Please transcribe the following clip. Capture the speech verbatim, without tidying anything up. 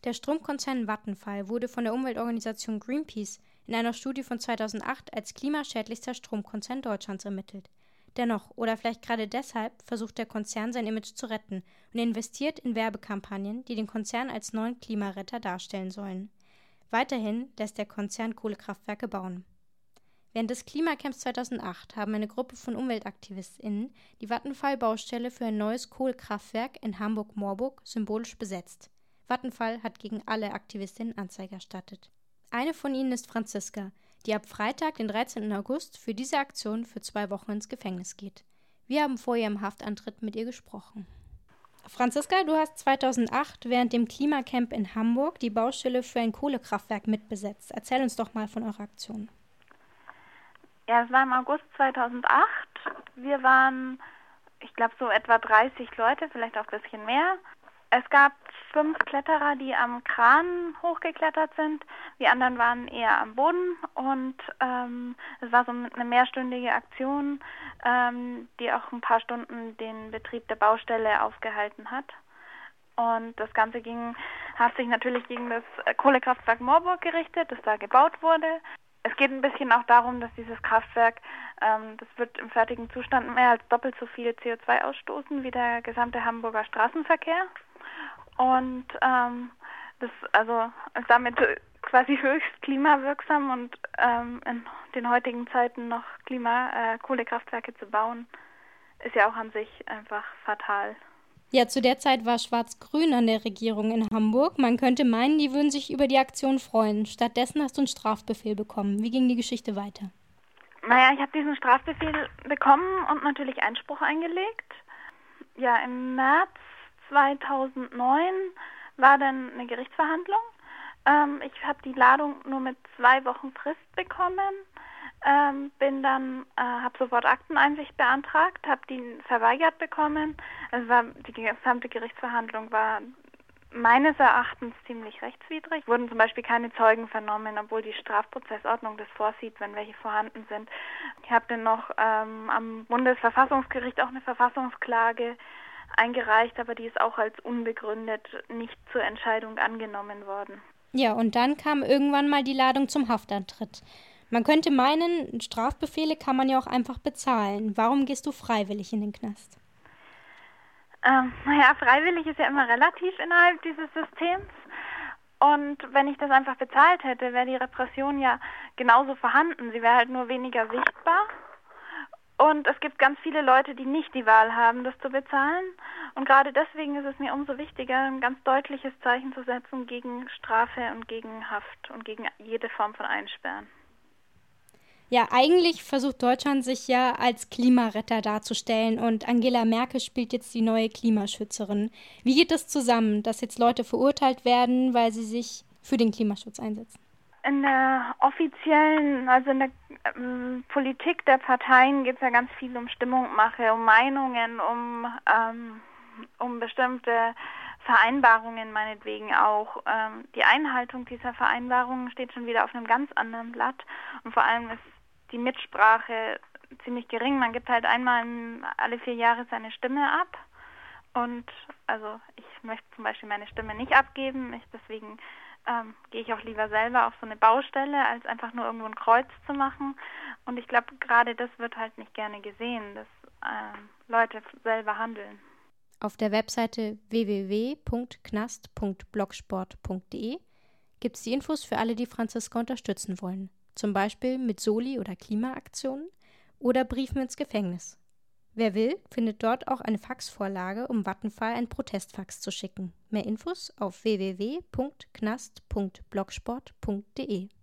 Der Stromkonzern Vattenfall wurde von der Umweltorganisation Greenpeace in einer Studie von zweitausendacht als klimaschädlichster Stromkonzern Deutschlands ermittelt. Dennoch, oder vielleicht gerade deshalb, versucht der Konzern sein Image zu retten und investiert in Werbekampagnen, die den Konzern als neuen Klimaretter darstellen sollen. Weiterhin lässt der Konzern Kohlekraftwerke bauen. Während des Klimacamps zweitausendacht haben eine Gruppe von UmweltaktivistInnen die Vattenfall-Baustelle für ein neues Kohlekraftwerk in Hamburg-Moorburg symbolisch besetzt. Vattenfall hat gegen alle Aktivistinnen Anzeige erstattet. Eine von ihnen ist Franziska, die ab Freitag, den dreizehnten August, für diese Aktion für zwei Wochen ins Gefängnis geht. Wir haben vor ihrem Haftantritt mit ihr gesprochen. Franziska, du hast zweitausendacht während dem Klimacamp in Hamburg die Baustelle für ein Kohlekraftwerk mitbesetzt. Erzähl uns doch mal von eurer Aktion. Ja, es war im August zweitausendacht. Wir waren, ich glaube, so etwa dreißig Leute, vielleicht auch ein bisschen mehr. Es gab fünf Kletterer, die am Kran hochgeklettert sind. Die anderen waren eher am Boden. Und ähm, es war so eine mehrstündige Aktion, ähm, die auch ein paar Stunden den Betrieb der Baustelle aufgehalten hat. Und das Ganze ging, hat sich natürlich gegen das Kohlekraftwerk Moorburg gerichtet, das da gebaut wurde. Es geht ein bisschen auch darum, dass dieses Kraftwerk, ähm, das wird im fertigen Zustand mehr als doppelt so viel C O zwei ausstoßen wie der gesamte Hamburger Straßenverkehr. Und ähm, das also ist damit quasi höchst klimawirksam und ähm, in den heutigen Zeiten noch Klima, äh, Kohlekraftwerke zu bauen, ist ja auch an sich einfach fatal. Ja, zu der Zeit war Schwarz-Grün an der Regierung in Hamburg. Man könnte meinen, die würden sich über die Aktion freuen. Stattdessen hast du einen Strafbefehl bekommen. Wie ging die Geschichte weiter? Naja, ich habe diesen Strafbefehl bekommen und natürlich Einspruch eingelegt. Ja, im März zweitausendneun war dann eine Gerichtsverhandlung. Ähm, ich habe die Ladung nur mit zwei Wochen Frist bekommen. Ähm, bin dann, äh, habe sofort Akteneinsicht beantragt, habe die verweigert bekommen. Also war, die gesamte Gerichtsverhandlung war meines Erachtens ziemlich rechtswidrig. Wurden zum Beispiel keine Zeugen vernommen, obwohl die Strafprozessordnung das vorsieht, wenn welche vorhanden sind. Ich habe dann noch ähm, am Bundesverfassungsgericht auch eine Verfassungsklage eingereicht, aber die ist auch als unbegründet nicht zur Entscheidung angenommen worden. Ja, und dann kam irgendwann mal die Ladung zum Haftantritt. Man könnte meinen, Strafbefehle kann man ja auch einfach bezahlen. Warum gehst du freiwillig in den Knast? Ähm, naja, freiwillig ist ja immer relativ innerhalb dieses Systems. Und wenn ich das einfach bezahlt hätte, wäre die Repression ja genauso vorhanden. Sie wäre halt nur weniger sichtbar. Und es gibt ganz viele Leute, die nicht die Wahl haben, das zu bezahlen. Und gerade deswegen ist es mir umso wichtiger, ein ganz deutliches Zeichen zu setzen gegen Strafe und gegen Haft und gegen jede Form von Einsperren. Ja, eigentlich versucht Deutschland sich ja als Klimaretter darzustellen und Angela Merkel spielt jetzt die neue Klimaschützerin. Wie geht das zusammen, dass jetzt Leute verurteilt werden, weil sie sich für den Klimaschutz einsetzen? In der offiziellen, also in der ähm, Politik der Parteien geht es ja ganz viel um Stimmungmache, um Meinungen, um, ähm, um bestimmte Vereinbarungen meinetwegen auch. Ähm, die Einhaltung dieser Vereinbarungen steht schon wieder auf einem ganz anderen Blatt und vor allem ist die Mitsprache ziemlich gering. Man gibt halt einmal alle vier Jahre seine Stimme ab und also ich möchte zum Beispiel meine Stimme nicht abgeben. Ich, deswegen ähm, gehe ich auch lieber selber auf so eine Baustelle, als einfach nur irgendwo ein Kreuz zu machen. Und ich glaube, gerade das wird halt nicht gerne gesehen, dass ähm, Leute selber handeln. Auf der Webseite w w w punkt knast punkt blogsport punkt d e gibt es die Infos für alle, die Franziska unterstützen wollen. Zum Beispiel mit Soli- oder Klimaaktionen oder Briefen ins Gefängnis. Wer will, findet dort auch eine Faxvorlage, um Vattenfall ein Protestfax zu schicken. Mehr Infos auf w w w punkt knast punkt blogsport punkt d e.